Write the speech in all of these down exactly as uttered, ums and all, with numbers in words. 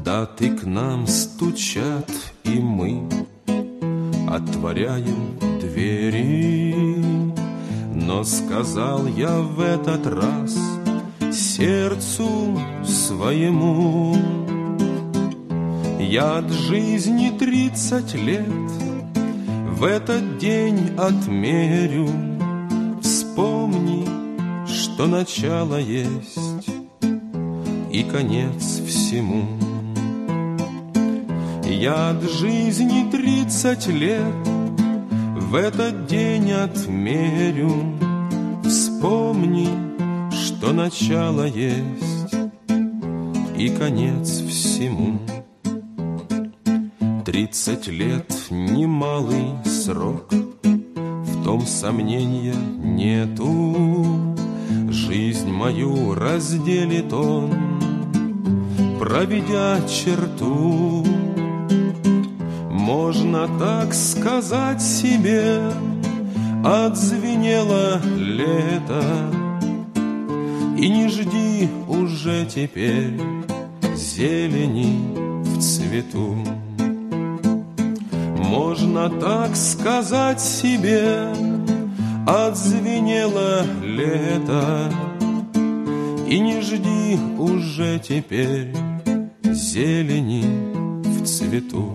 Солдаты к нам стучат, и мы отворяем двери. Но сказал я в этот раз сердцу своему: я от жизни тридцать лет в этот день отмерю. Вспомни, что начало есть и конец всему. Я от жизни тридцать лет в этот день отмерю. Вспомни, что начало есть и конец всему. Тридцать лет — немалый срок, в том сомнения нету. Жизнь мою разделит он, проведя черту. Можно так сказать себе: отзвенело лето, и не жди уже теперь зелени в цвету. Можно так сказать себе: отзвенело лето, и не жди уже теперь зелени в цвету.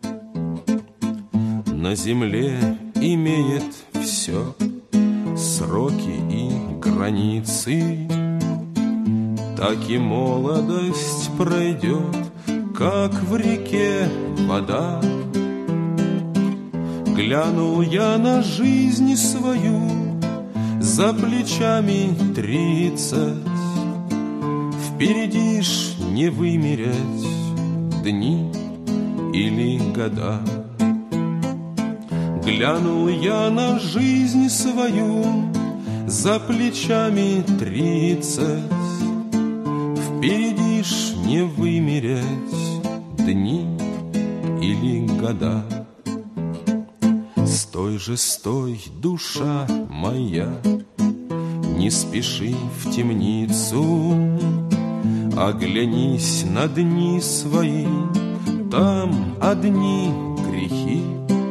На земле имеет все сроки и границы, так и молодость пройдет, как в реке вода. Глянул я на жизнь свою, за плечами тридцать. Впереди ж не вымерять дни или года. Глянул я на жизнь свою, за плечами тридцать. Впереди ж не вымерять дни или года. Стой же, стой, душа моя, не спеши в темницу. Оглянись на дни свои, там одни грехи.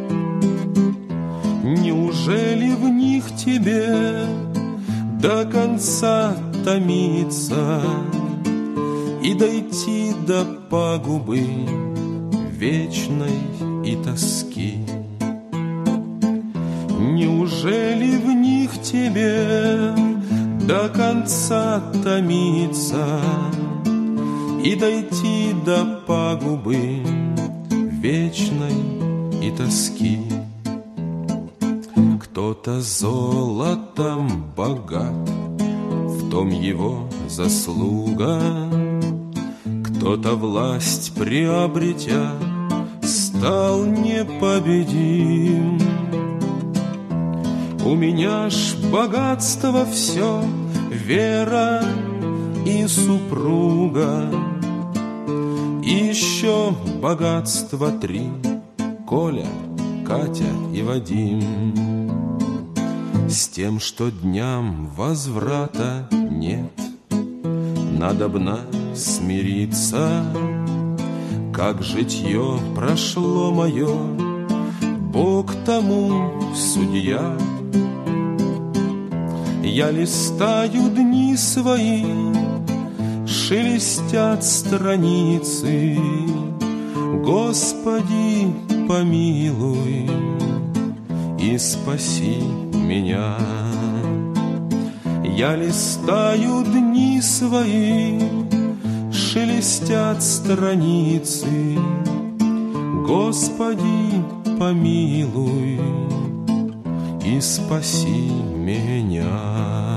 Неужели в них тебе до конца томиться и дойти до пагубы вечной и тоски? Неужели в них тебе до конца томиться и дойти до пагубы вечной и тоски? Кто-то золотом богат, в том его заслуга. Кто-то власть приобретя стал непобедим. У меня ж богатство все, вера и супруга. И еще богатства три: Коля, Катя и Вадим. С тем, что дням возврата нет, надобно смириться. Как житье прошло мое, Бог тому судья. Я листаю дни свои, шелестят страницы. Господи, помилуй и спаси меня. Я листаю дни свои, шелестят страницы. Господи, помилуй и спаси меня.